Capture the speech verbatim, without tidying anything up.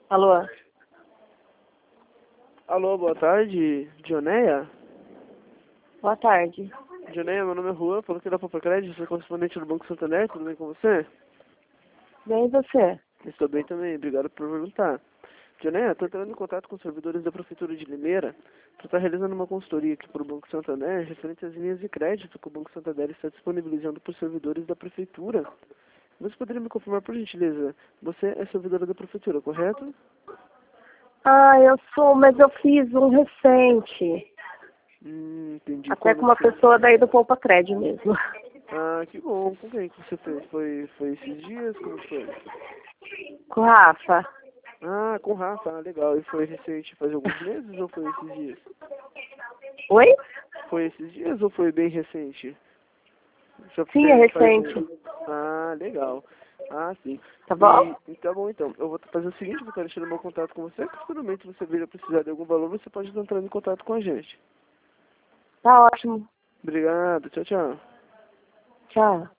Alô? Alô, boa tarde, Dioneia? Boa tarde. Dioneia, meu nome é Juan, falou que da Poupa Crédito, sou correspondente do Banco Santander, tudo bem com você? Bem, e você? Estou bem também, obrigado por perguntar. Dioneia, estou entrando em contato com os servidores da Prefeitura de Limeira para estar realizando uma consultoria aqui para o Banco Santander referente às linhas de crédito que o Banco Santander está disponibilizando para os servidores da Prefeitura. Você poderia me confirmar, por gentileza, você é servidora da Prefeitura, correto? Ah, eu sou, mas eu fiz um recente. Hum, entendi. Até Quando com uma que você... pessoa daí do Poupa Crédito mesmo. Ah, que bom. Com quem que você fez? Foi, foi esses dias? Como foi? Com o Rafa. Ah, com o Rafa. Ah, legal. E foi recente, faz alguns meses ou foi esses dias? Oi? Foi esses dias ou foi bem recente? Já Sim, é fez faz recente. um... Ah, legal. Ah, sim. Tá bom? E, tá bom, então. Eu vou fazer o seguinte, eu vou estar deixando meu contato com você, que futuramente você vir a precisar de algum valor, você pode estar entrando em contato com a gente. Tá ótimo. Obrigado. Tchau, tchau. Tchau.